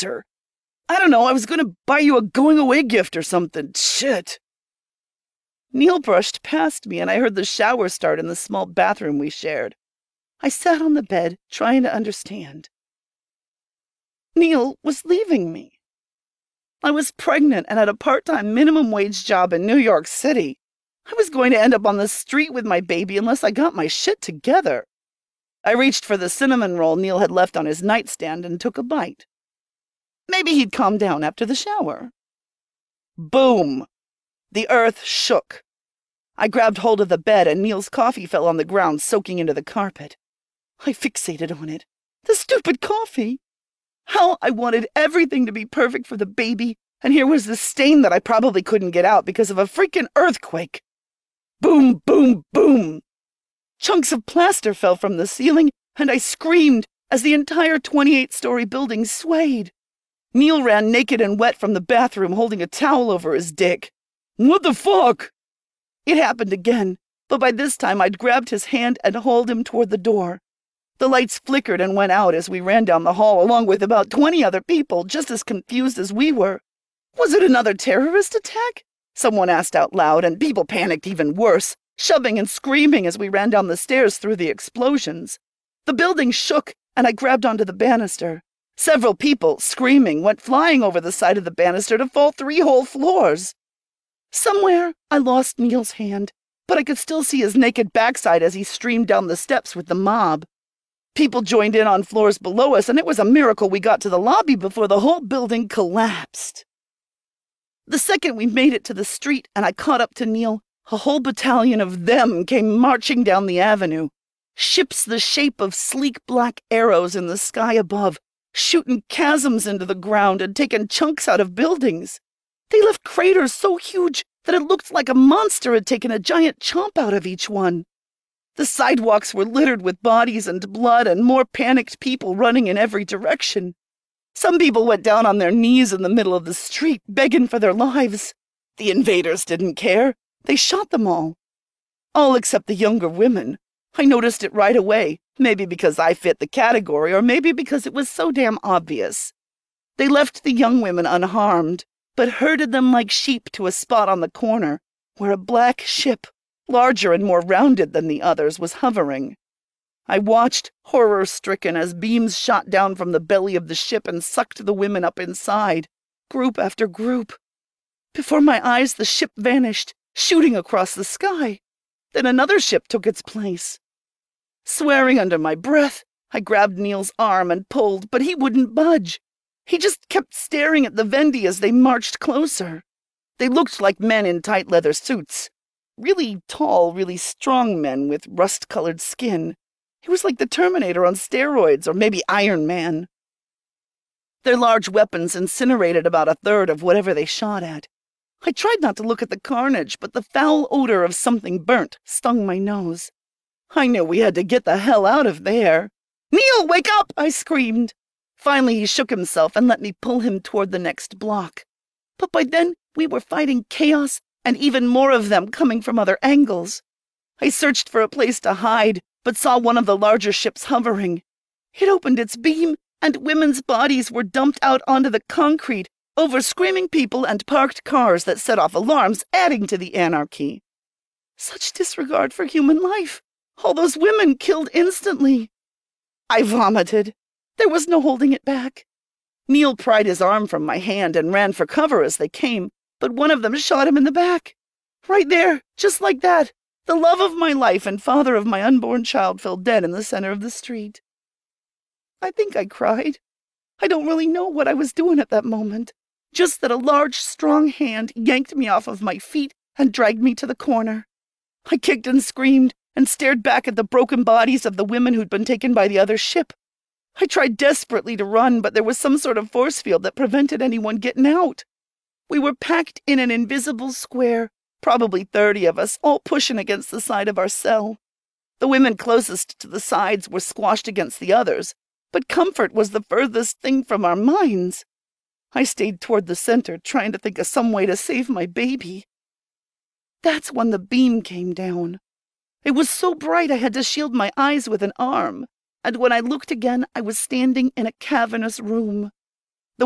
after? I don't know, I was gonna buy you a going-away gift or something. Shit. Neil brushed past me, and I heard the shower start in the small bathroom we shared. I sat on the bed, trying to understand. Neil was leaving me. I was pregnant and had a part-time minimum wage job in New York City. I was going to end up on the street with my baby unless I got my shit together. I reached for the cinnamon roll Neil had left on his nightstand and took a bite. Maybe he'd calm down after the shower. Boom! The earth shook. I grabbed hold of the bed and Neil's coffee fell on the ground, soaking into the carpet. I fixated on it. The stupid coffee! How I wanted everything to be perfect for the baby, and here was this stain that I probably couldn't get out because of a freaking earthquake. Boom, boom, boom! Chunks of plaster fell from the ceiling, and I screamed as the entire 28-story building swayed. Neil ran naked and wet from the bathroom, holding a towel over his dick. What the fuck? It happened again, but by this time I'd grabbed his hand and hauled him toward the door. The lights flickered and went out as we ran down the hall, along with about 20 other people, just as confused as we were. Was it another terrorist attack? Someone asked out loud, and people panicked even worse, shoving and screaming as we ran down the stairs through the explosions. The building shook, and I grabbed onto the banister. Several people, screaming, went flying over the side of the banister to fall 3 whole floors. Somewhere, I lost Neil's hand, but I could still see his naked backside as he streamed down the steps with the mob. People joined in on floors below us, and it was a miracle we got to the lobby before the whole building collapsed. The second we made it to the street and I caught up to Neil, a whole battalion of them came marching down the avenue. Ships the shape of sleek black arrows in the sky above, shooting chasms into the ground and taking chunks out of buildings. They left craters so huge that it looked like a monster had taken a giant chomp out of each one. The sidewalks were littered with bodies and blood and more panicked people running in every direction. Some people went down on their knees in the middle of the street, begging for their lives. The invaders didn't care. They shot them all. All except the younger women. I noticed it right away, maybe because I fit the category, or maybe because it was so damn obvious. They left the young women unharmed, but herded them like sheep to a spot on the corner, where a black ship, larger and more rounded than the others, was hovering. I watched, horror-stricken, as beams shot down from the belly of the ship and sucked the women up inside, group after group. Before my eyes, the ship vanished, shooting across the sky. Then another ship took its place. Swearing under my breath, I grabbed Neil's arm and pulled, but he wouldn't budge. He just kept staring at the Vendy as they marched closer. They looked like men in tight leather suits. Really tall, really strong men with rust-colored skin. It was like the Terminator on steroids, or maybe Iron Man. Their large weapons incinerated about a third of whatever they shot at. I tried not to look at the carnage, but the foul odor of something burnt stung my nose. I knew we had to get the hell out of there. "Neil, wake up!" I screamed. Finally he shook himself and let me pull him toward the next block. But by then we were fighting chaos, and even more of them coming from other angles. I searched for a place to hide, but saw one of the larger ships hovering. It opened its beam, and women's bodies were dumped out onto the concrete, over screaming people and parked cars that set off alarms, adding to the anarchy. Such disregard for human life. All those women killed instantly. I vomited. There was no holding it back. Neil pried his arm from my hand and ran for cover as they came, but one of them shot him in the back. Right there, just like that. The love of my life and father of my unborn child fell dead in the center of the street. I think I cried. I don't really know what I was doing at that moment, just that a large, strong hand yanked me off of my feet and dragged me to the corner. I kicked and screamed and stared back at the broken bodies of the women who'd been taken by the other ship. I tried desperately to run, but there was some sort of force field that prevented anyone getting out. We were packed in an invisible square, probably 30 of us, all pushing against the side of our cell. The women closest to the sides were squashed against the others, but comfort was the furthest thing from our minds. I stayed toward the center, trying to think of some way to save my baby. That's when the beam came down. It was so bright I had to shield my eyes with an arm, and when I looked again, I was standing in a cavernous room.